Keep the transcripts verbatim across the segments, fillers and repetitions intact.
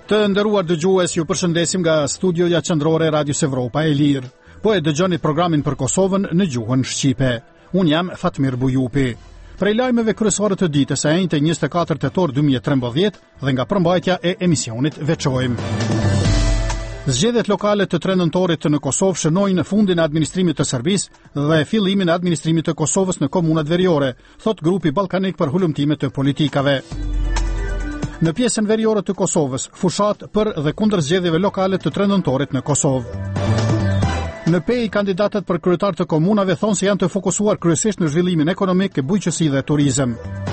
Të nderuar dëgjues, ju përshëndesim nga studioja qendrore Radios Evropa e Lirë. Po e dëgjoni programin për Kosovën në gjuhën shqipe. Unë jam Fatmir Bujupi. Prej lajmeve kryesore të ditës së njëjtë njëzet e katër tetor dy mijë e trembëdhjetë dhe nga përmbajtja e emisionit veçojmë. Zgjedhjet lokale të tre nëntorit në Kosovë shënojnë fundin e administrimit të Serbisë dhe fillimin e administrimit të Kosovës në komunat veriore, thot grupi ballkanik për hulumtime të politikave. Në pjesën veriore të Kosovës, fushat për dhe kundër zgjedhjeve lokale të tre nëntorit në Kosovë. Në Pej, kandidatët për kryetar të komunave thonë se janë të fokusuar kryesisht në zhvillimin ekonomik, bujqësi dhe turizëm.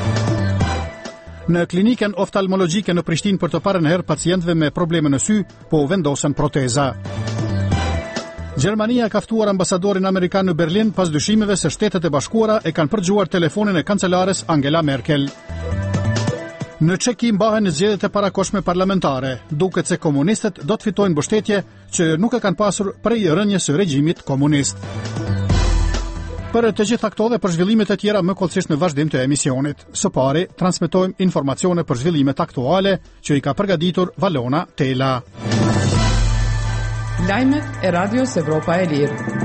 Në kliniken oftalmologjike në Prishtinë për të parën herë pacientëve me probleme në sy, po u vendosen proteza. Gjermania ka ftuar ambasadorin amerikan në Berlin pas dyshimeve se Shtetet e Bashkuara e kanë përgjuar telefonin e kancelares Angela Merkel. Në Çeki mbahen zgjedhjet e parakohshme parlamentare, duket se komunistët do të fitojnë mbështetje që nuk e kanë pasur prej rënies së regjimit komunist. Për të gjitha këto dhe për zhvillimet e tjera më kollësisht në vazhdim të emisionit. Së pari, transmetojmë informacione për zhvillimet aktuale që i ka përgatitur Valona Tela. Lajmet e Radios Evropa e Lirë.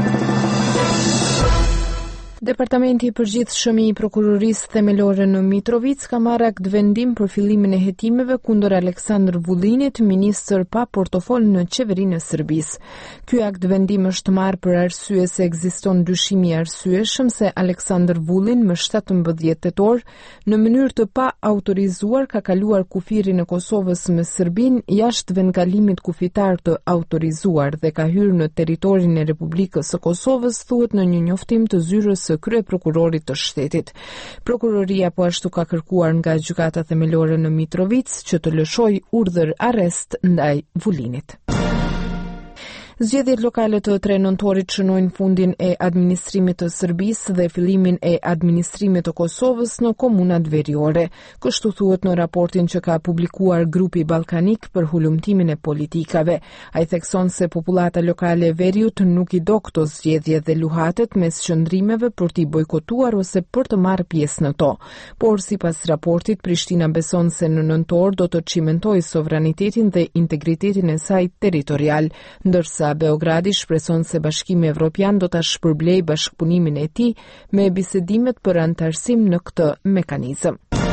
Departamenti i përgjithshëm i prokurorisë themelore në Mitrovic ka marrë akt vendim për fillimin e hetimeve kundër Aleksandr Vullinit, ministër pa portofol në qeverinë e Serbisë. Ky akt vendim është marrë për arsye se ekziston dyshim i arsyeshëm se Aleksandr Vullin më shtatëmbëdhjetë tetor në mënyrë të pa autorizuar ka kaluar kufirin e Kosovës me Serbinë jashtë vendkalimit kufitar të autorizuar dhe ka hyrë në territorin e Republikës së Kosovës, thuhet në një njoftim të zyrës së kryeprokurorit të shtetit. Prokuroria po ashtu ka kërkuar nga gjykata themelore në Mitrovic që të lëshojë urdhër arrest ndaj Vullinit. Zgjedhjet lokale të tre nëntorit shënojnë fundin e administrimit të Serbisë dhe fillimin e administrimit të Kosovës në komunat veriore. Kështu thuhet në raportin që ka publikuar grupi ballkanik për hulumtimin e politikave. Ai thekson se popullata lokale e Veriut nuk i do këto zgjedhje dhe luhatet mes qëndrimeve për t'i bojkotuar ose për të marrë pjesë në to. Por sipas raportit, Prishtina beson se në nëntor do të çimentojë sovranitetin dhe integritetin e saj territorial, ndërsa Beogradi shpreson se Bashkimi Evropian do ta shpërblejë bashkëpunimin e tij me bisedimet për antarësim në këtë mekanizëm.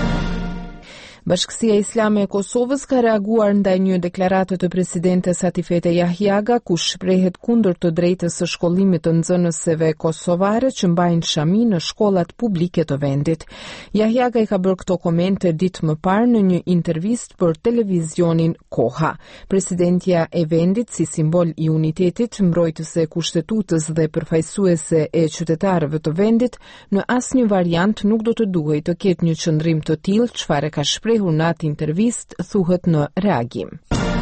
Bashkësia Islame e Kosovës ka reaguar ndaj një deklarate të presidentes Atifete Jahjaga, ku shprehet kundër të drejtës së shkollimit të nxënëseve kosovare që mbajnë shami në shkollat publike të vendit. Jahjaga i ka bërë këto komente ditë më parë në një intervistë për televizionin Koha. Presidentja e vendit, si simbol i unitetit, mbrojtëse e kushtetutës dhe përfaqësuese e qytetarëve të vendit, në asnjë variant nuk do të duhej të ketë një qëndrim të tillë, çfarë ka shprehur në atë intervistë, thuhet në reagim.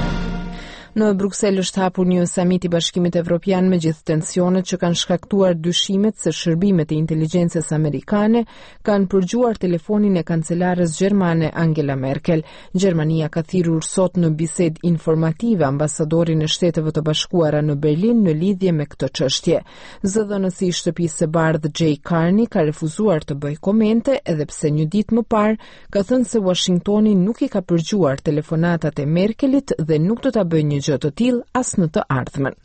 Në Bruksel është hapur një samit i Bashkimit Evropian me gjithë tensionet që kanë shkaktuar dyshimet se shërbimet e inteligjencës amerikane kanë përgjuar telefonin e kancelares gjermane Angela Merkel. Gjermania ka thirrur sot në bisedë informative ambasadorin e Shteteve të Bashkuara në Berlin në lidhje me këtë çështje. Zëdhënësi i Shtëpisë së Bardhë Jay Carney ka refuzuar të bëjë komente, edhe pse një ditë më parë ka thënë se Washingtoni nuk i ka përgjuar telefonatat e Merkelit dhe nuk do ta bëjë një gjë të tillë as në të ardhmen.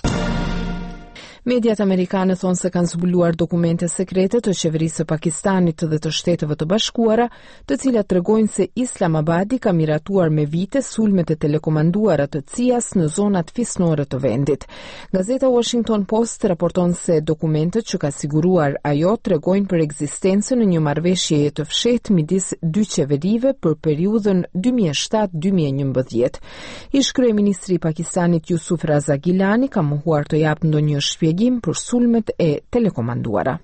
Mediat amerikane thonë se kanë zbuluar dokumente sekrete të qeverisë së Pakistanit dhe të Shteteve të Bashkuara, të cilat tregojnë se Islamabadi ka miratuar me vite sulmet e telekomanduara të C I A-s në zonat fisnore të vendit. Gazeta Washington Post raporton se dokumentet që ka siguruar ajo tregojnë për ekzistencën e një marrëveshjeje të fshehtë midis dy qeverive për periudhën dy mijë e shtatë dy mijë e njëmbëdhjetë. Ish kryeministri i Pakistanit Yusuf Raza Gilani ka mohuar të japë ndonjë shpjegim për sulmet e telekomanduara.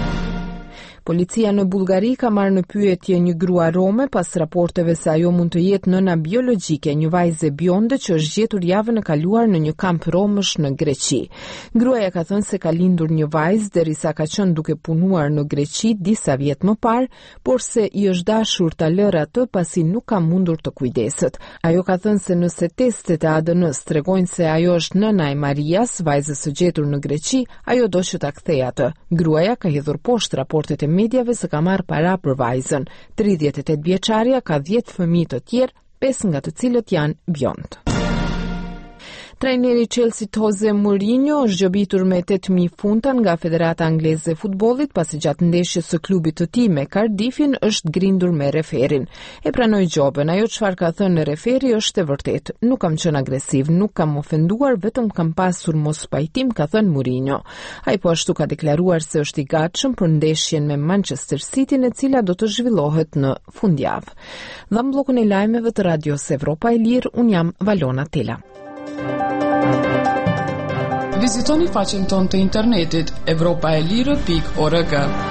Policia në Bullgari ka marrë në pyetje një grua rome pas raporteve se ajo mund të jetë nëna biologjike, një vajze bjonde që është gjetur javën e kaluar në një kamp romësh në Greqi. Gruaja ka thënë se ka lindur një vajzë derisa ka qenë duke punuar në Greqi disa vjet më parë, por se i është dashur ta lërë atë pasi nuk ka mundur të kujdeset. Ajo ka thënë se nëse testet e A D N-s tregojnë se ajo është nëna e Marias, vajzës së gjetur në Greqi, ajo do që ta kthejë atë. Gruaja ka hedhur poshtë raportet e mediave se ka marrë para për vajzën. tridhjetë e tetë vjeçaria ka dhjetë fëmijë të tjerë, pesë nga të cilët janë bjond. Trajneri Chelsea Jose Mourinho është gjobitur me tetë mijë funta nga Federata Angleze e Futbollit pasi gjatë ndeshjes së klubit të tij me Cardiffin është grindur me referin. E pranoi gjobën, ajo çfarë ka thënë referi është e vërtetë. Nuk kam qenë agresiv, nuk kam ofenduar, vetëm kam pasur mos pajtim, ka thënë Mourinho. Ai po ashtu ka deklaruar se është i gatshëm për ndeshjen me Manchester City, e cila do të zhvillohet në fundjavë. Dhe në bllokun e lajmeve të Radios Evropa e Lirë, un jam Valona Tela. Vizitoni faqen tonë të internetit evropaelire pikë org.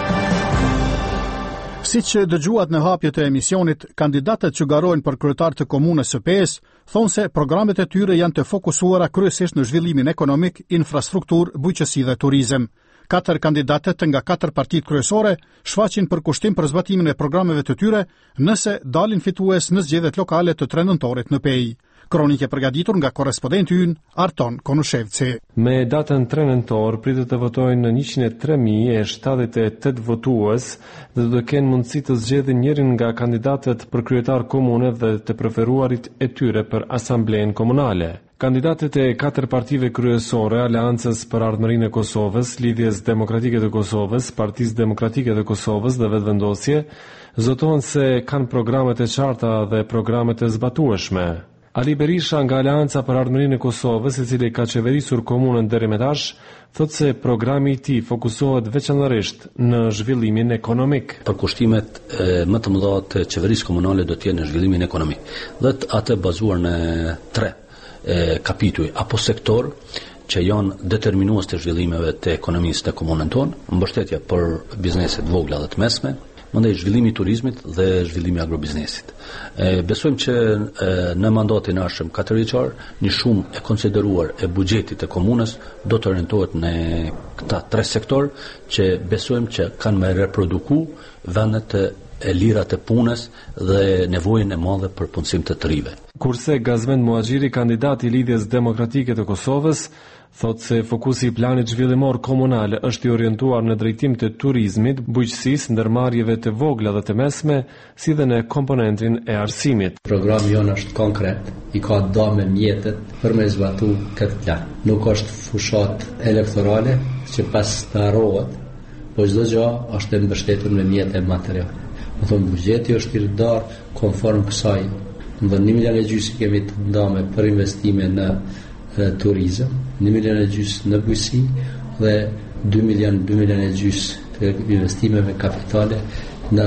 Si që dëgjuat në hapjet e emisionit, kandidatët që garojnë për kryetar të komunës së pesë thonë se programet e tyre janë të fokusuara kryesisht në zhvillimin ekonomik, infrastruktur, bujqësi dhe turizëm. Katër kandidatët nga katër partitë kryesore shfaqin përkushtim për zbatimin e programeve të tyre nëse dalin fitues në zgjedhjet lokale të tre nëntorit në Pej. Kronike përgatitur nga korrespondenti ynë Arton Konushevci. Me datën tre nëntor pritet të votojnë në njëqind e tre mijë e shtatëdhjetë e tetë votues dhe do të kenë mundësi të zgjedhin njërin nga kandidatët për kryetar komune dhe të preferuarit e tyre për asamblen komunale. Kandidatët e katër partive kryesore, Aleancës për Ardhmërinë e Kosovës, Lidhjes Demokratike të Kosovës, Partisë Demokratike të Kosovës dhe Vetëvendosje, zotohen se kanë programet e qarta dhe programet e zbatueshme. Ali Berisha nga Aleanca për Ardhmërinë e Kosovës, i cili ka qeverisur komunën deri më tash, thotë se programi i tij fokusohet veçanërisht në zhvillimin ekonomik. Përkushtimet e, më të mëdha të qeverisë komunale do të jenë në zhvillimin ekonomik, dhe atë bazuar në tre e, kapituj apo sektor që janë determinues të zhvillimeve të ekonomisë të komunën tonë, mbështetja për bizneset vogla dhe të mesme, mandej zhvillimi i turizmit dhe zhvillimi i agrobiznesit. E, besojmë që e, në mandatin e ardhshëm katërvjeçar, një shumë e konsideruar e buxhetit të komunës do të orientohet në këta tre sektor që besojmë që kanë me reproduku vendet e lira të punës dhe nevojën e madhe për punësim të të rive. Kurse Gazvend Muhaxhiri, kandidat i Lidhjes Demokratike të Kosovës, thotë se fokusi i planit zhvillimor komunal është i orientuar në drejtim të turizmit, bujqësisë, ndërmarrjeve të vogla dhe të mesme, si dhe në komponentin e arsimit. Programi jonë është konkret, i ka dome mjetet për me zbatu këtë plan. Nuk është fushat elektorale që pas të arrohet, po çdo gjë është e mbështetur me mjete materiale. Më thonë, buxheti është i rdarë konform kësaj. Në një milion e gjysë kemi të ndame për investime në e, turizëm, një milion e gjysë në bujqësi dhe dy milion, dy milion e gjysë të investimeve kapitale në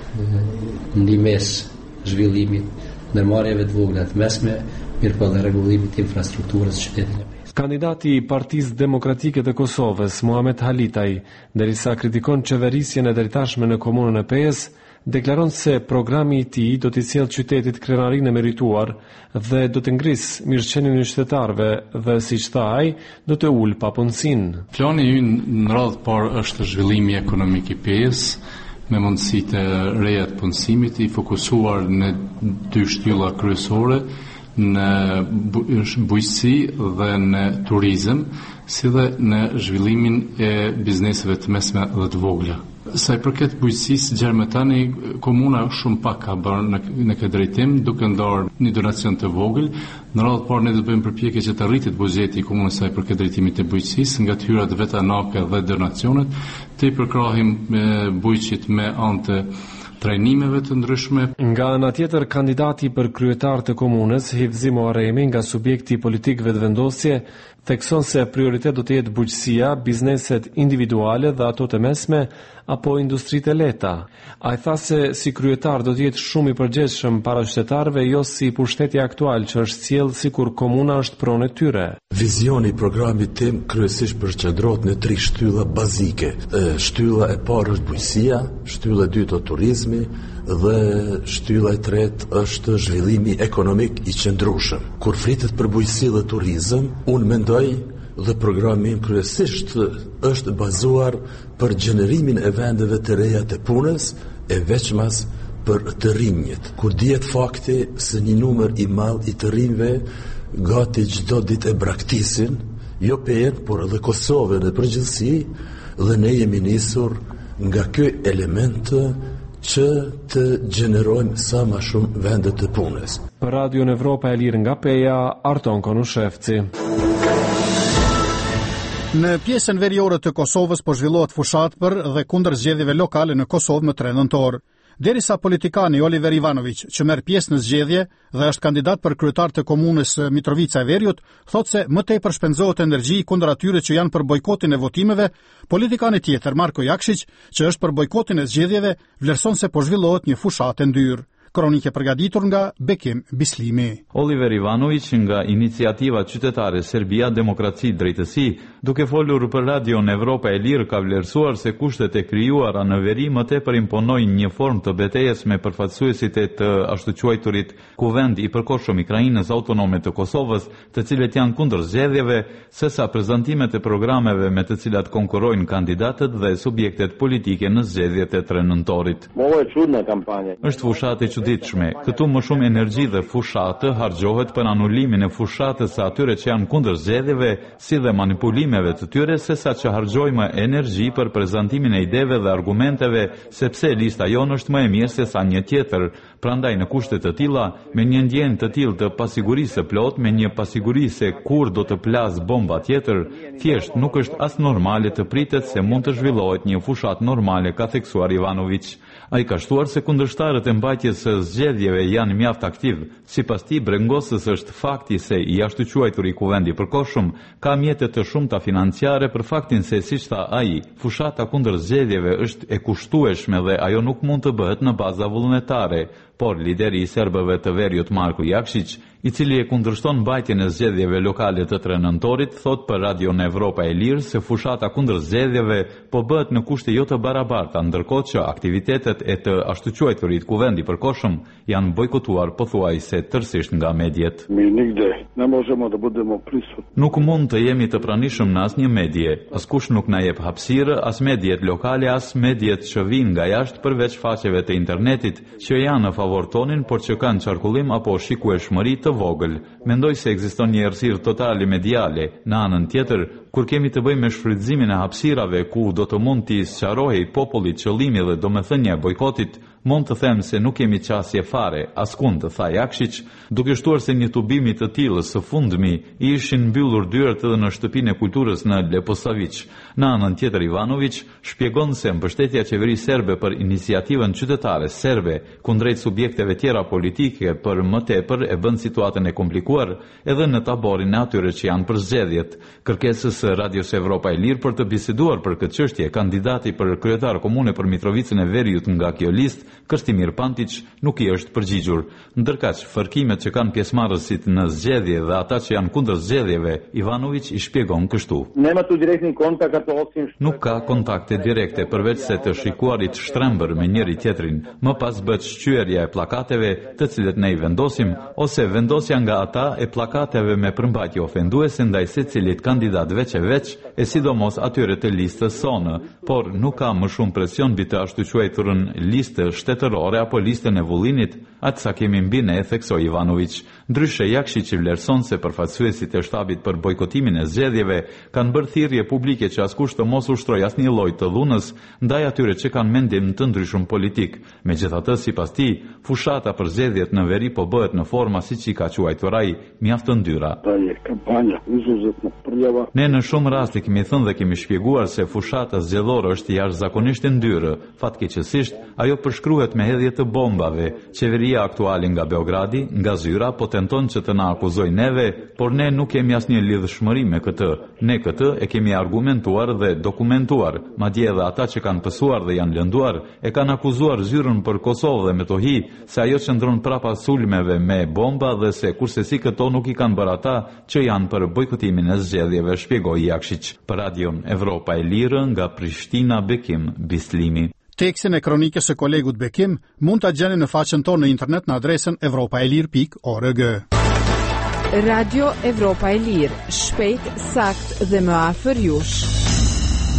ndihmes zhvillimit ndërmarrjeve të vogla të mesme, mirëpo dhe rregullimit të infrastrukturës së qytetit të Pejës. Kandidati i Partisë Demokratike të Kosovës, Muhamet Halitaj, derisa kritikon qeverisjen e deritashme në komunën e Pejës, deklaron se programi i tij do t'i sjellë qytetit krenarinë e merituar dhe do të ngrisë mirëqenien e qytetarëve dhe, siç tha ai, do të ulë papunësinë. Plani ynë në radhë parë është zhvillimi ekonomik i Pejës me mundësi të reja të punësimit, i fokusuar në dy shtylla kryesore, në bujqësi dhe në turizëm, si dhe në zhvillimin e bizneseve të mesme dhe të vogla. Sa i përket bujqësisë, gjerë me tani, komuna shumë pak ka bërë në, në këtë drejtim, duke ndarë një donacion të vogël. Në radhë parë ne do të bëjmë përpjekje që të rritet buxheti i komunës sa i përket drejtimit të bujqësisë, nga të hyrat vetanake dhe donacionet, të i përkrahim bujqit me anë të trajnimeve të ndryshme. Nga ana tjetër, kandidati për kryetar të komunës, Hivzi Muharremi, nga subjekti politik Vetëvendosje, thekson se prioritet do të jetë bujqësia, bizneset individuale dhe ato të mesme, apo industritë e lehta. Ai tha se si kryetar do të jetë shumë i përgjegjshëm para qytetarëve, jo si pushteti aktual që është sjell sikur komuna është pronë e tyre. Vizioni i programit tim kryesisht përqendrohet në tri shtylla bazike. Shtylla e parë është bujqësia, shtylla e dytë është turizmi dhe shtylla e tretë është zhvillimi ekonomik i qëndrueshëm. Kur flitet për bujqësi dhe turizëm, unë mendoj dhe programi im kryesisht është bazuar për gjenerimin e vendeve të reja të punës, e veçmas për të rinjit. Kur dihet fakti se një numër i madh i të rinjve gati çdo ditë e braktisin, jo Pejën, por edhe Kosovën në përgjithësi, dhe ne jemi nisur nga ky element që të gjenerojmë sa më shumë vende të punës. Për Radion Evropa e Lirë nga Peja, Arton Konushevci. Në pjesën veriore të Kosovës po zhvillohet fushat për dhe kundër zgjedhjeve lokale në Kosovë më tre nëntor. Derisa politikani Oliver Ivanović, që merr pjesë në zgjedhje dhe është kandidat për kryetar të komunës Mitrovica e Veriut, thotë se më tepër shpenzohet energji kundër atyre që janë për bojkotin e votimeve. Politikani tjetër, Marko Jakšić, që është për bojkotin e zgjedhjeve, vlerëson se po zhvillohet një fushatë e ndyrë. Kronike përgatitur nga Bekim Bislimi. Oliver Ivanović nga Iniciativa Qytetare Serbia Demokraci Drejtësi, duke folur për Radion Evropa e Lirë, ka vlerësuar se kushtet e krijuara në veri më tepër imponojnë një formë të betejës me përfaqësuesit e të ashtu quajturit Kuvend i përkohshëm i Krajinës Autonome të Kosovës, të cilët janë kundër zgjedhjeve, sesa prezantimet e programeve me të cilat konkurrojnë kandidatët dhe subjektet politike në zgjedhjet e tre nëntorit. Është fushatë e çuditshme. Këtu më shumë energji dhe fushatë harxhohet për anulimin e fushatës së atyre që janë kundër zgjedhjeve, si dhe manipulimeve të tyre, sesa që harxojmë energji për prezantimin e ideve dhe argumenteve, sepse lista jonë është më e mirë se sa një tjetër. Prandaj në kushte të tilla, me një ndjenjë të tillë të pasigurisë së plot, me një pasiguri se kur do të plas bomba tjetër, thjesht nuk është as normale të pritet se mund të zhvillohet një fushatë normale, ka theksuar Ivanović. Ai ka shtuar se kundërshtarët e mbajtjes së zgjedhjeve janë mjaft aktiv. Sipas tij, brengosës është fakti se i ashtu quajturi Kuvendi i përkohshëm ka mjete të shumta financiare për faktin se, siç tha ai, fushata kundër zgjedhjeve është e kushtueshme dhe ajo nuk mund të bëhet në baza vullnetare. Por lideri i serbëve të Veriut Marko Jakšić, i cili e kundërshton mbajtjen e zgjedhjeve lokale të tre nëntorit, thot për Radion Evropa e Lirë se fushata kundër zgjedhjeve po bëhet në kushte jo të barabarta, ndërkohë që aktivitetet e të ashtu quajturit Kuvendi i përkohshëm janë bojkotuar pothuajse tërësisht nga mediet. Nuk mund të jemi të pranishëm në asnjë medie, askush nuk na jep hapësirë, as mediet lokale, as mediet që vijnë nga jashtë, përveç faqeve të internetit që janë në favor tonin, por që kanë qarkullim apo shikueshmëri të vogël. Mendoj se ekziston një errësirë totale mediale. Në anën tjetër, kur kemi të bëjmë me shfrytëzimin e hapësirave ku do të mund t'i sqarohej popullit qëllimi dhe domethënia e bojkotit, mund të them se nuk kemi qasje fare, askund, tha Jakšić, duke shtuar se një tubimi të tillë së fundmi i ishin mbyllur dyert edhe në shtëpinë e kulturës në Leposavić. Në anën tjetër, Ivanović shpjegon se mbështetja e qeverisë serbe për iniciativën qytetare serbe kundrejt subjekteve tjera politike për më tepër e bën situatën e komplikuar edhe në taborin e atyre që janë për zgjedhjet. Kërkesës së Radios Evropa e Lirë për të biseduar për këtë çështje, kandidati për kryetar komune për Mitrovicën e Veriut nga kjo listë, Krstimir Pantić, nuk i është përgjigjur. Ndërkaq, fërkimet që kanë pjesëmarrësit në zgjedhje dhe ata që janë kundër zgjedhjeve, Ivanović i shpjegon kështu. Nuk ka kontakte direkte përveç se të shikuarit shtrembër me njëri tjetrin, më pas bëhet shqyerja e pllakateve, të cilët ne i vendosim, ose vendosja nga ata e pllakateve me përmbajtje ofenduese ndaj secilit kandidat veç e veç, e sidomos atyre të listës sonë, por nuk ka më shumë presion mbi të ashtu quajturën listë shtetërore apo listën e vullinit, atë sa kemi mbi ne, theksoi Ivanović. Ndryshe, Jakšić vlerëson se përfaqësuesit e shtabit për bojkotimin e zgjedhjeve kanë bërë thirrje publike që askush të mos ushtrojë asnjë lloj të dhunës ndaj atyre që kanë mendim të ndryshëm politik. Megjithatë, sipas tij, fushata për zgjedhjet në veri po bëhet në forma siç i ka quajtur ai, mjaft të ndyra. Ne në shumë raste kemi thënë dhe kemi shpjeguar se fushata zgjedhore është jashtëzakonisht e ndyrë. Fatkeqësisht, ajo përshkruhet me hedhje të bombave. Qeveria aktuale nga Beogradi, nga Zyra, po tenton që të na akuzojë neve, por ne nuk kemi asnjë lidhshmëri me këtë. Ne këtë e kemi argumentuar dhe dokumentuar. Madje edhe ata që kanë pësuar dhe janë lënduar e kanë akuzuar Zyrën për Kosovë dhe Metohi se ajo qëndron prapa sulmeve me bomba dhe se kurse si këto nuk i kanë bërë ata që janë për bojkotimin e zgjedhjeve, shpjegoi Jakšić. Për Radion Evropa e Lirë nga Prishtina, Bekim Bislimi. Tekstin e kronikës së kolegut Bekim mund ta gjeni në faqen tonë në internet në adresën evropaelir pikë org. Radio Evropa e Lirë, shpejt, sakt dhe më afër jush.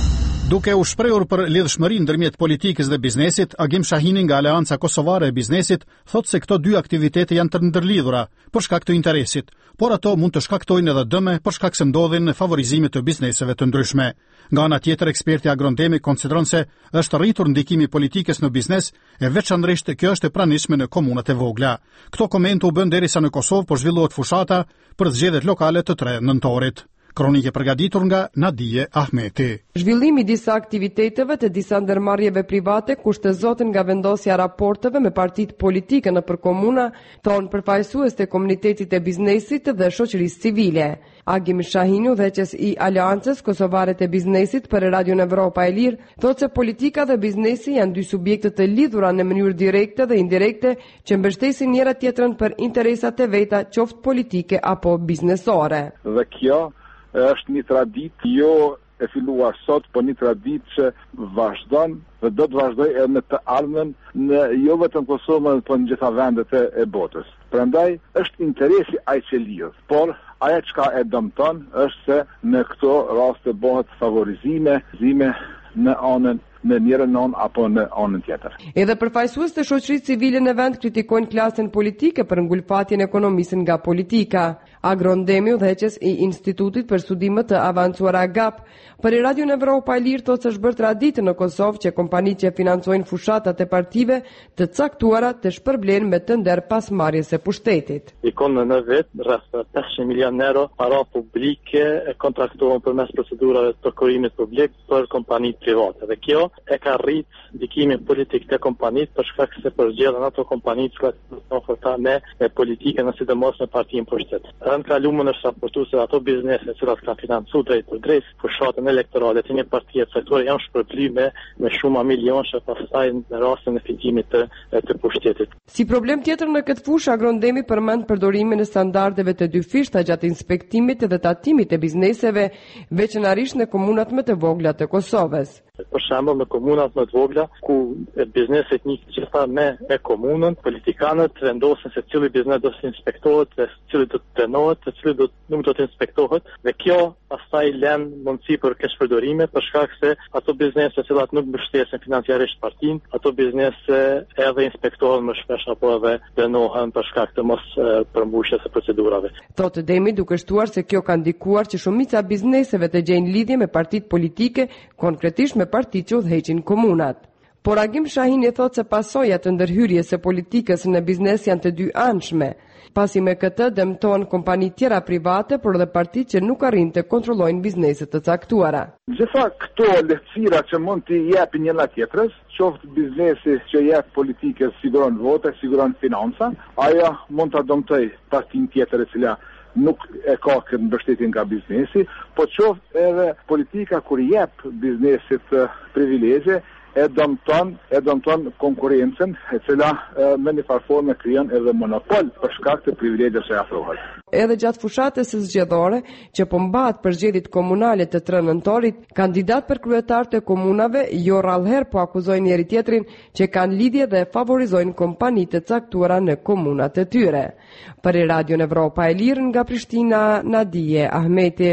Duke u shprehur për lidhshmërinë ndërmjet politikës dhe biznesit, Agim Shahini nga Aleanca Kosovare e Biznesit thotë se këto dy aktivitete janë të ndërlidhura për shkak të interesit, por ato mund të shkaktojnë edhe dëme për shkak se ndodhin në favorizimit të bizneseve të ndryshme. Nga ana tjetër, eksperti agrondemi konsideron se është rritur ndikimi i politikës në biznes, e veçanërisht kjo është e pranishme në komunat e vogla. Këto komente u bën derisa në Kosovë po zhvillohet fushata për zgjedhjet lokale të tre nëntorit. Kronike përgatitur nga Nadije Ahmeti. Zhvillimi i disa aktiviteteve të disa ndërmarrjeve private kushtëzohen nga vendosja e raporteve me partitë politike nëpër komuna, thon përfaqësues të komunitetit të biznesit dhe shoqërisë civile. Agim Shahini, udhëheqës i Aleancës Kosovare të Biznesit për Radion Evropa e Lirë, thotë se politika dhe biznesi janë dy subjekte të lidhura në mënyrë direkte dhe indirekte që mbështesin njëra tjetrën për interesat e veta, qoftë politike apo biznesore. Dhe kjo është një traditë jo e filluar sot, por një traditë që vazhdon dhe do të vazhdoj edhe në të ardhmen në jo vetëm Kosovën, por në gjitha vendet e botës. Prandaj është interesi ai që lidh, por ajo çka e dëmton është se në këto raste bëhet favorizime, zime në anën në njërën anë apo në anën tjetër. Edhe përfaqësues të shoqërisë civile në vend kritikojnë klasën politike për ngulfatjen e ekonomisë nga politika. Agrondemi, udhëheqës i Institutit për Studime të Avancuara G A P, për Radion Evropa e Lirë thotë se është bërë traditë në Kosovë që kompanitë që financojnë fushatat e partive të caktuara të shpërblen me të nder pasmarrjes së pushtetit. Ikon në vit rreth pesëqind milionë euro para publike e kontraktohen përmes procedurave të prokurimit publik për kompanitë private. Dhe kjo e ka rrit ndikimin politik të kompanitë për shkak se përzgjedhen ato kompanitë që oferta me, me politike në sidomos me partinë pushtet. Në kaluar është raportuar se ato biznese që kanë financuar drejt për drejt fushatën elektorale të një partie caktore janë shpërblyme me, me shumë milionë pastaj në rastin e fitimit të, të pushtetit. Si problem tjetër në këtë fushë, Agrondemi përmend përdorimin e standardeve të dyfishta gjatë inspektimit dhe tatimit të bizneseve, veçanërisht në komunat më të vogla të Kosovës. Për shembull, në komunat më të vogla ku bizneset nik gjitha me, me komunën, politikanët vendosin se cili biznes do të inspektohet, dhe cili do të trenohet, dhe cili do nuk do të inspektohet, dhe kjo pastaj lën mundësi për keqpërdorime për shkak se ato biznese që nuk mbështesin financiarisht partinë, ato biznese edhe inspektohen më shpesh apo edhe trenohen për shkak të mos përmbushjes së procedurave. Thotë Demi, duke shtuar se kjo ka ndikuar që shumica bizneseve të gjejnë lidhje me partitë politike, konkretisht me partitë që udhëheqin komunat. Por Agim Shahini thotë se pasojat të ndërhyrjes së politikës në biznes janë të dy anshme, pasi me këtë dëmton kompani tjera private, por edhe partitë që nuk arrin të kontrollojnë bizneset të caktuara. Gjitha këto lehtësira që mund t'i jepi njëra tjetrës, qoftë biznesi që jep politikës, siguron vote, siguron financa, ajo mund ta dëmtoj partinë tjetër e cila nuk e ka këtë mbështetjen nga biznesi, po qoftë edhe politika kur jep biznesit privilegje, e dëmton, e dëmton konkurrencën, e cila e, me një farë forme krijon edhe monopol për shkak të privilegjes që afrohet. Edhe gjatë fushatës së zgjedhore, që po mbahet për zgjedhjet komunale të tre nëntorit, kandidat për kryetar të komunave jo rrallëherë po akuzojnë njëri tjetrin që kanë lidhje dhe favorizojnë kompanitë të caktuara në komunat e tyre. Për Radion Evropa e Lirë nga Prishtina, Nadije Ahmeti.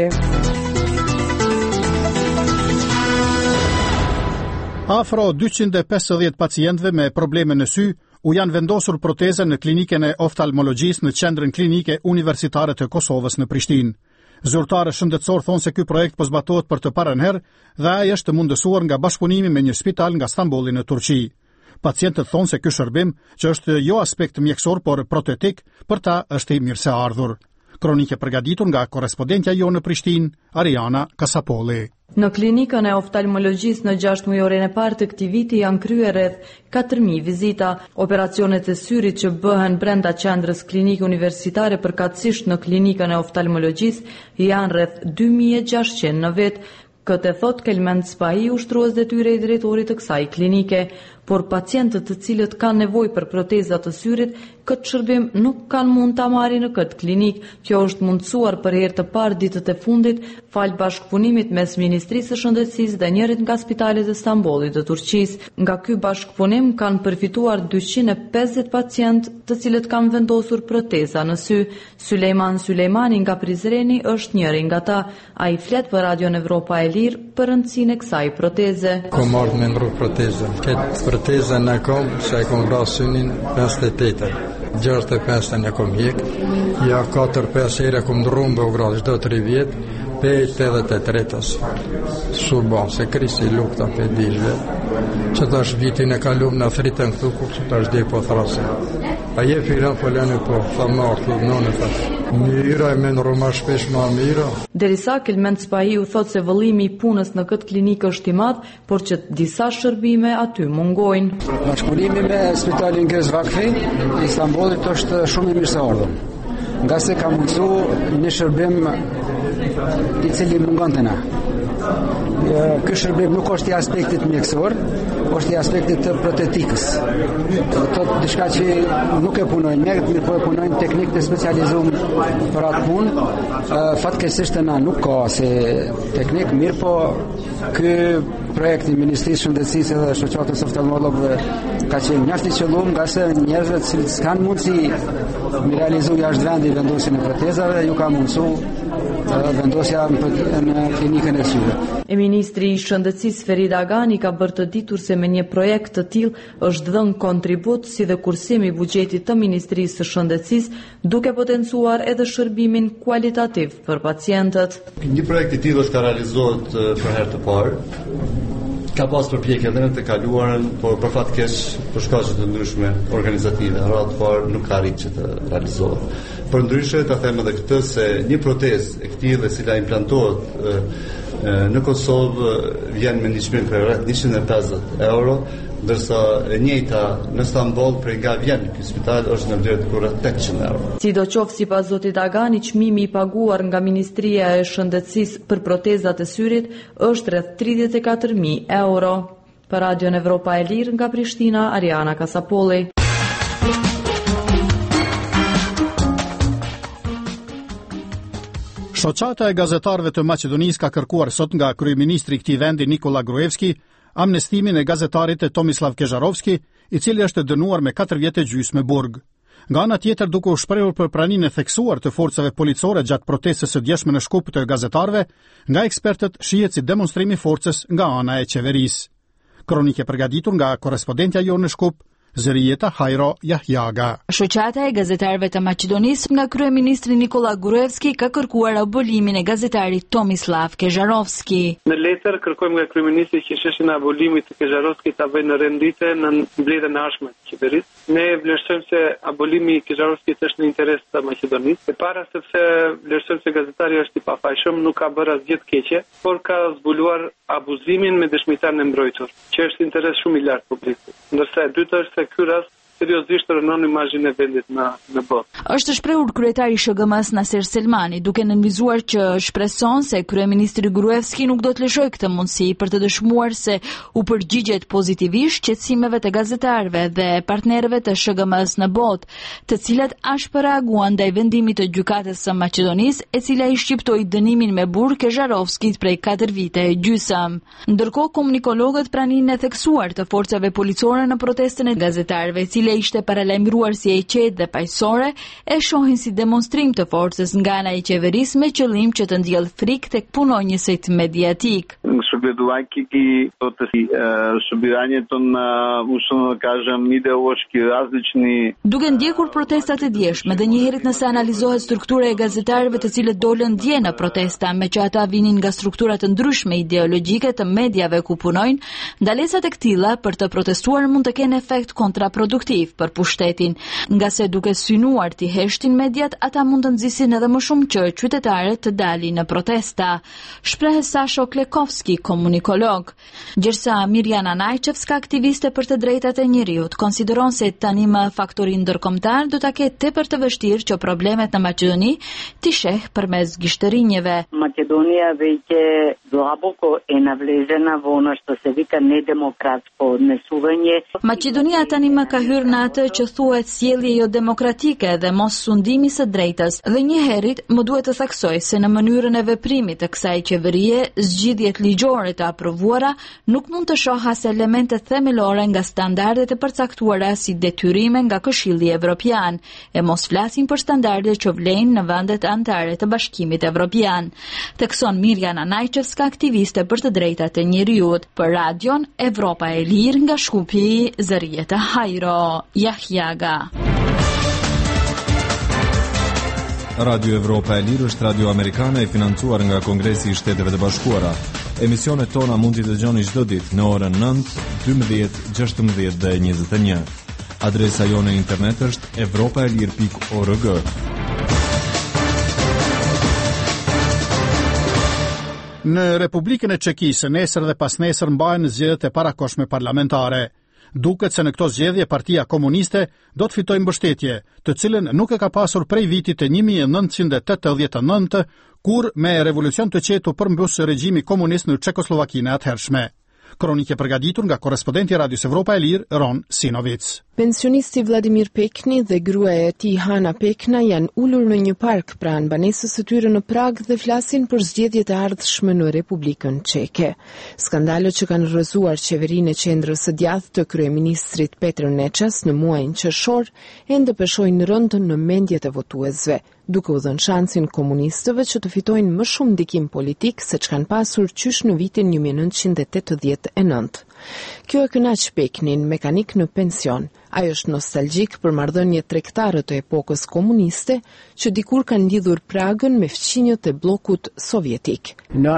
Afro dyqind e pesëdhjetë pacientëve me probleme në sy u janë vendosur proteze në klinikën e oftalmologjisë në qendrën klinike universitare të Kosovës në Prishtinë. Zyrtarë shëndetësor thonë se ky projekt po zbatohet për të parën herë dhe ai është mundësuar nga bashkëpunimi me një spital nga Stambolli në Turqi. Pacientët thonë se ky shërbim, që është jo aspekt mjekësor por protetik, për ta është i mirëseardhur. Kronike përgatitur nga korrespondentja jo në Prishtinë, Ariana Kasapolli. Në klinikën e oftalmologjisë në gjashtë mujorin e parë të këtij viti janë kryer rreth katër mijë vizita. Operacionet e syrit që bëhen brenda qendrës klinike universitare përkatësisht në klinikën e oftalmologjisë janë rreth dy mijë e gjashtëqind në vit. Këtë thot Kelmend Spahi, ushtrues detyre i drejtorit të kësaj klinike, por pacientët të cilët kanë nevojë për proteza të syrit, këtë shërbim nuk kanë mund ta marrin në këtë klinik. Kjo është mundësuar për herë të parë ditët e fundit fal bashkëpunimit mes Ministrisë së Shëndetësisë dhe njërit nga spitalet e Stambollit të Turqisë. Nga ky bashkëpunim kanë përfituar dyqind e pesëdhjetë pacientë të cilët kanë vendosur proteza në sy. Sulejman Sulejmani nga Prizreni është njëri nga ta. Ai flet për Radion Evropa e Lirë për rëndësinë e kësaj proteze. Kom ardhur me ndru protezën. Këtë protezën e kom, se e kom vrasë synin pesëdhjetë e tetër. gjashtëdhjetë e pesën e kom hjek. Ja katër pesë herë kom ndru në Beograd çdo tri vjet. Pejt edhe të tretës Surban, se krisi lukta për dishve që të është vitin e kalum në fritën këtu ku që të është dhe po thrase a je firan po lene po tha marë të nënë thash mira e men roma shpesh ma mira. Derisa Kelmend Spahiu thot se vëllimi i punës në këtë klinikë është i madh, por që disa shërbime aty mungojnë. Bashkëpunimi me Spitalin Gez Vakfi i Istanbulit është shumë i mirëseardhur. Nga se ka mundësu një shërbim i cili mungon të na. Ky shërbim nuk është i aspektit mjekësor, është i aspektit të protetikës. Të diçka që nuk e punojnë mjekët, mirë po e punojnë teknikë të specializuar për atë punë. Fatkeqësisht na nuk ka se teknikë, mirë po ky projekt i Ministrisë Shëndetësisë dhe Shoqatës Oftalmologëve ka qenë mjaft i qëlluar nga se njerëzit që s'kan mundësi mi realizu jashtë vendi vendosjen e protezave, ju ka mundësu vendosja në klinikën e syve. E Ministri i Shëndetësisë Ferid Agani ka bërë të ditur se me një projekt të tillë është dhënë kontribut si dhe kursimi i buxhetit të Ministrisë së Shëndetësisë, duke potencuar edhe shërbimin kualitativ për pacientët. Një projekt i tillë është ka realizohet për herë të parë. Ka pas përpjekje edhe në të kaluarën, por për fat keq për shkaqe të ndryshme organizative, radhë parë nuk ka arritur që të realizohet. Për ndryshe ta them edhe këtë se një protezë e këtij dhe cila implantohet në Kosovë vjen me një çmim për rreth njëqind e pesëdhjetë euro, ndërsa e njëjta në Stamboll prej nga vjen ky spital është në vlerë të rreth tetëqind euro. Sidoqoftë, sipas zotit Agani, çmimi i paguar nga Ministria e Shëndetësisë për protezat e syrit është rreth tridhjetë e katër mijë euro. Për Radion Evropa e Lirë nga Prishtina, Ariana Kasapolli. Shoqata e gazetarëve të Maqedonisë ka kërkuar sot nga kryeministri i këtij vendi Nikola Gruevski amnestimin e gazetarit e Tomislav Kežarovski, i cili është dënuar me katër vjet gjysmë burg. Nga ana tjetër, duke u shprehur për praninë e theksuar të forcave policore gjatë protestës së djeshme në Shkup të gazetarëve, nga ekspertët shihet si demonstrim i forcës nga ana e qeverisë. Kronikë përgatitur nga korrespondentja jonë në Shkup, Zërijeta Hajro Jahjaga. Shoqata e gazetarëve të Maqedonisë nga kryeministri Nikola Gruevski ka kërkuar abolimin e gazetarit Tomislav Kežarovski. Në letër kërkojmë nga kryeministri që çështjen e abolimit të Kežarovskit ta vënë në rendite në mbledhjen e ardhshme të qeverisë. Ne vlerësojmë se abolimi i Kežarovskit është në interes të Maqedonisë. E para sepse vlerësojmë se gazetari është i pafajshëm, nuk ka bërë asgjë të keqe, por ka zbuluar abuzimin me dëshmitarin e mbrojtur, që është interes shumë i lartë publikut. Ndërsa e dyta është se ky rast seriozisht rënon imazhin e vendit në në botë. Është shprehur kryetari i S H G M-s Naser Selmani, duke nënvizuar që shpreson se kryeministri Gruevski nuk do të lëshojë këtë mundësi për të dëshmuar se u përgjigjet pozitivisht qetësimeve të gazetarëve dhe partnerëve të S H G M-s në botë, të cilat ashpër reaguan ndaj vendimit të gjykatës së Maqedonisë, e cila i shqiptoi dënimin me burg Kežarovskit prej katër vite e gjysmë. Ndërkohë, komunikologët praninë e theksuar të forcave policore në protestën e gazetarëve, cila ishte paralajmëruar si e qetë dhe paqësore, e shohin si demonstrim të forcës nga ana e qeverisë me qëllim që të ndjellë frikë tek punonjësit mediatik. Съгледувайки този събиранието на, условно да кажем, идеološki различни. Duke ndjekur protestat e djeshme dhe njëherët nëse analizohet struktura e gazetarëve të cilët dolën dje në protesta, me që ata vinin nga struktura të ndryshme ideologjike të mediave ku punojnë, ndalesat e këtilla për të protestuar mund të kenë efekt kontraproduktiv për pushtetin, nga se duke synuar t'i heshtin mediat, ata mund të nxisin edhe më shumë që qytetarët të dalin në protesta. Shpreh Sasho Klekovski, komunikolog. Gjërsa Mirjana Najčevska, aktiviste për të drejtat e njeriut, konsideron se tani më faktori ndërkombëtar do ta ketë tepër të vështirë që problemet në Maqedoni t'i sheh përmes gishtërinjeve. Македония веќе длабоко е навлезена во она што се вика недемократско однесување. Maqedonia tani më ka hyrë në atë që thuhet sjellje jo demokratike dhe mos sundimi së drejtës, dhe njëherët më duhet të theksoj se në mënyrën e veprimit të kësaj qeverie, zgjidhjet ligjore të aprovuara nuk mund të shoh as elemente themelore nga standardet e përcaktuara si detyrime nga Këshilli Evropian, e mos flasim për standardet që vlejnë në vendet anëtare të Bashkimit Evropian. Thekson Mirjana Najčevska, grupe aktiviste për të drejtat e njeriut. Për radion Evropa e Lirë nga Shkupi, Zërieta Hajro, Jahjaga. Radio Evropa e Lirë është radio amerikane e financuar nga Kongresi i Shteteve të Bashkuara. Emisionet tona mund t'i dëgjoni çdo ditë në orën nëntë, dymbëdhjetë, gjashtëmbëdhjetë dhe njëzet e një. Adresa jone në internet është evropaelir pikë org. Në Republikën e Çekisë nesër dhe pasnesër mbahen zgjedhjet e parakohshme parlamentare. Duket se në këto zgjedhje Partia Komuniste do të fitojë mbështetje, të cilën nuk e ka pasur prej vitit të një mijë e nëntëqind e tetëdhjetë e nëntë, kur me revolucion të qetu përmbus regjimi komunist në Çekoslovakinë e atëhershme. Kronike përgatitur nga korrespondenti Radios Evropa e Lirë, Ron Sinovic. Pensionisti Vladimir Pekni dhe gruaja e tij Hana Pekna janë ulur në një park pranë banesës së tyre në Prag dhe flasin për zgjedhjet e ardhshme në Republikën Çeke. Skandalët që kanë rrëzuar qeverinë e qendrës së djathtë të kryeministrit Petr Nečas në muajin qershor ende peshojnë rënd në mendjet e votuesve, duke u dhënë shansin komunistëve që të fitojnë më shumë ndikim politik se që kanë pasur qysh në vitin një mijë e nëntëqind e tetëdhjetë e nëntë. Kjo e kënaq Peknin, mekanik në pension. Ajo është nostalgjik për marrëdhëniet tregtare të epokës komuniste që dikur kanë lidhur Pragën me fqinjët e bllokut sovjetik.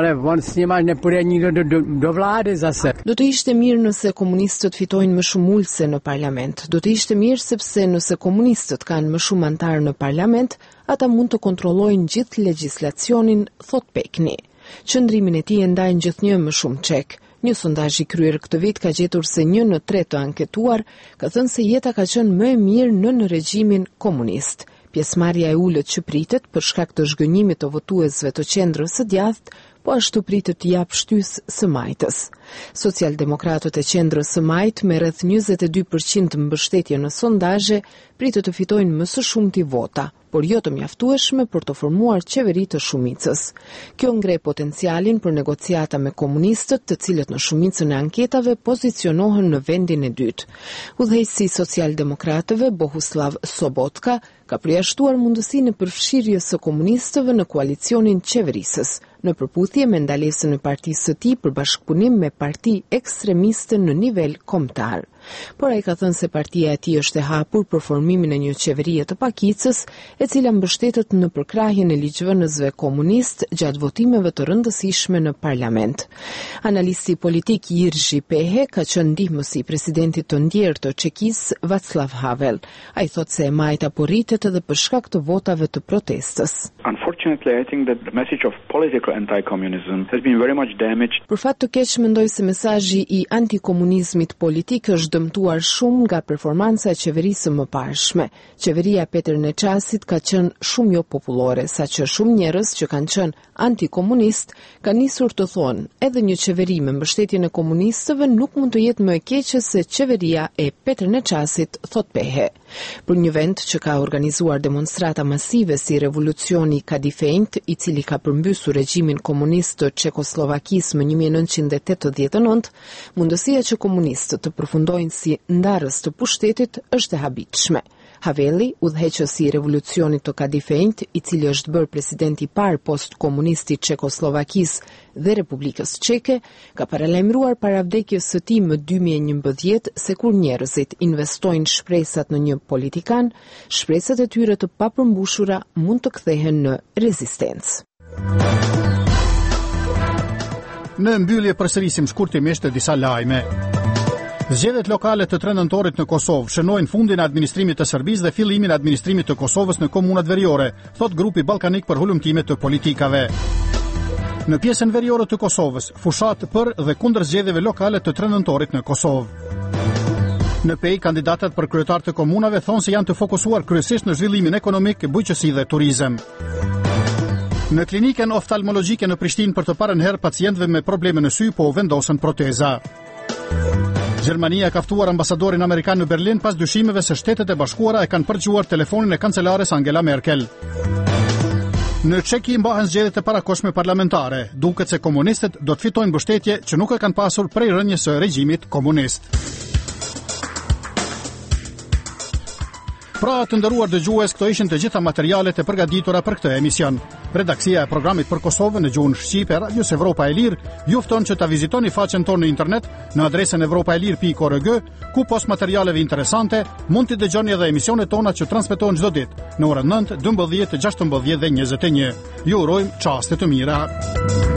Do të ishte mirë nëse komunistët fitojnë më shumë ulse në parlament. Do të ishte mirë sepse nëse komunistët kanë më shumë antarë në parlament, ata mund të kontrollojnë gjithë legjislacionin, thot Pekni. Qëndrimin e tij e ndajnë gjithnjë më shumë çek. Një sondazh i kryer këtë vit ka gjetur se një në tre të anketuar ka thënë se jeta ka qenë më e mirë në në regjimin komunist. Pjesëmarrja e ulët që pritet për shkak të zhgënjimit të votuesve të qendrës së djathtë, po ashtu pritet të jap shtys së majtës. Socialdemokratët e qendrës së majtë me rreth njëzet e dy përqind mbështetje në sondazhe pritet të fitojnë më së shumti vota, por jo të mjaftueshme për të formuar qeveri të shumicës. Kjo ngre potencialin për negociata me komunistët, të cilët në shumicën e anketave pozicionohen në vendin e dytë. Udhëheqësi socialdemokratëve Bohuslav Sobotka ka përjashtuar mundësinë e përfshirjes së komunistëve në koalicionin qeverisës, në përputhje me ndalesën e partisë së tij për bashkëpunim me parti ekstremiste në nivel kombëtar. Por ai ka thënë se partia e tij është e hapur për formimin e një qeverie të pakicës, e cila mbështetet në përkrahjen e ligjvënësve komunist gjatë votimeve të rëndësishme në parlament. Analisti politik Jiří Pehe ka qenë ndihmësi i presidentit të ndjerë të Çekisë Václav Havel. Ai thotë se e majta po rritet edhe për shkak të votave të protestës. Unfortunately, I think that the message of political anti-communism has been very much damaged. Për fat të keq mendoj se mesazhi i antikomunizmit politik është dëmtuar shumë nga performanca e qeverisë më parshme. Qeveria Petr Neçasit ka qenë shumë jo popullore, saqë shumë njerëz që kanë qenë antikomunist kanë nisur të thonë, edhe një qeveri me mbështetjen e komunistëve nuk mund të jetë më e keqe se qeveria e Petr Neçasit, thot Pehe. Për një vend që ka organizuar demonstrata masive si revolucioni Kadifejnt, i cili ka përmbysur regjimin komunist të Çekoslovakisë më një mijë e nëntëqind e tetëdhjetë e nëntë, mundësia që komunistët të përfundojnë si ndarës të pushtetit është e habitshme. Haveli, udhëheqësi i revolucionit të Kadifejnt, i cili është bërë presidenti i parë post-komunisti i Çekoslovakisë dhe Republikës Çeke, ka paralajmëruar para vdekjes së tij më dy mijë e njëmbëdhjetë se kur njerëzit investojnë shpresat në një politikan, shpresat e tyre të papërmbushura mund të kthehen në rezistencë. Në mbyllje përsërisim shkurtimisht të disa lajme. Zgjedhjet lokale të tre nëntorit në Kosovë shënojnë fundin e administrimit të Serbisë dhe fillimin e administrimit të Kosovës në komunat veriore, thot grupi ballkanik për hulumtime të politikave. Në pjesën veriore të Kosovës, fushat për dhe kundër zgjedhjeve lokale të tre nëntorit në Kosovë. Në Pej, kandidatët për kryetar të komunave thonë se janë të fokusuar kryesisht në zhvillimin ekonomik, bujqësi dhe turizëm. Në klinikën oftalmologjike në Prishtinë për të parën herë pacientëve me probleme në sy po vendosën proteza. Gjermania ka ftuar ambasadorin amerikan në Berlin pas dyshimeve se Shtetet e Bashkuara e kanë përgjuar telefonin e kancelares Angela Merkel. Në Çeki mbahen zgjedhjet e parakohshme parlamentare, duket se komunistët do të fitojnë mbështetje që nuk e kanë pasur prej rënies së regjimit komunist. Pra të nderuar dëgjues, këto ishin të gjitha materialet e përgatitura për këtë emision. Redaksia e programit për Kosovën në gjuhën shqipe, Radios Evropa e Lirë, ju fton që ta vizitoni faqen tonë në internet në adresën evropaelir pikë org, ku pos materialeve interesante mund të dëgjoni edhe emisionet tona që transmetohen çdo ditë në orën nëntë, dymbëdhjetë, gjashtëmbëdhjetë dhe njëzet e një. Ju urojmë çaste të mira.